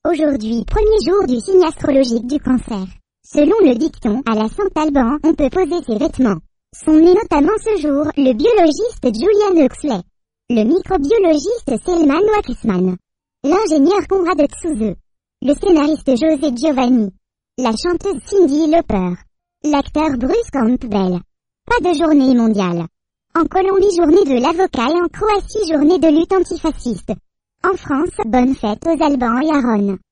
Aujourd'hui, premier jour du signe astrologique du Cancer. Selon le dicton, à la Saint-Alban, on peut poser ses vêtements. Sont nés notamment ce jour le biologiste Julian Huxley, le microbiologiste Selman Waksman, l'ingénieur Konrad Zuse, le scénariste José Giovanni, la chanteuse Cyndi Lauper, l'acteur Bruce Campbell. Pas de journée mondiale. En Colombie, journée de l'avocat, et en Croatie, journée de lutte antifasciste. En France, bonne fête aux Albans et Aron.